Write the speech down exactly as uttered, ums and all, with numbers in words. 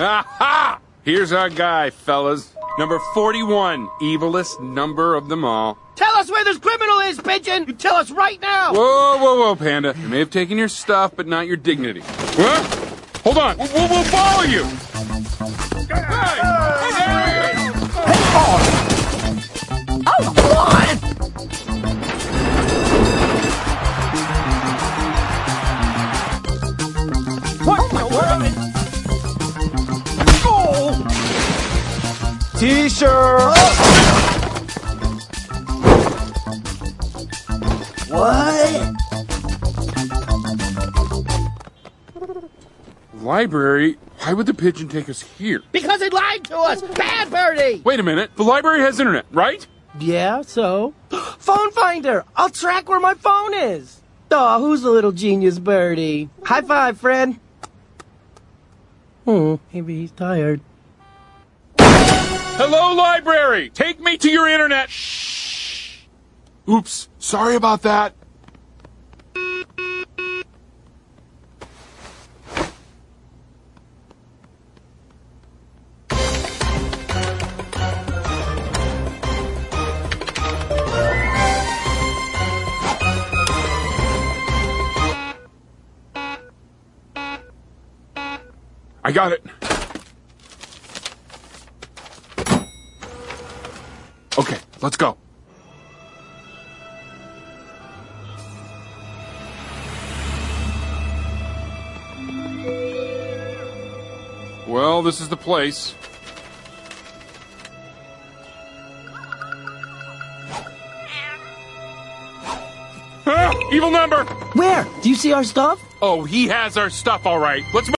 Aha! Here's our guy, fellas. Number forty-one, evilest number of them all. Tell us where this criminal is, Pigeon! You tell us right now! Whoa, whoa, whoa, Panda. You may have taken your stuff, but not your dignity. What? Hold on. We'll, we'll, we'll follow you. Hey! Hey! Oh, come on! What in the world? Oh! T-shirt! What? Library? Why would the pigeon take us here? Because it lied to us! Bad Birdie! Wait a minute. The library has internet, right? Yeah, so? Phone finder! I'll track where my phone is! Aw, who's the little genius birdie? High five, friend! Hmm, maybe he's tired. Hello, library! Take me to your internet! Shh! Oops, sorry about that. I got it. Okay, let's go. Well, this is the place. Ah, evil number! Where? Do you see our stuff? Oh, he has our stuff, all right. Let's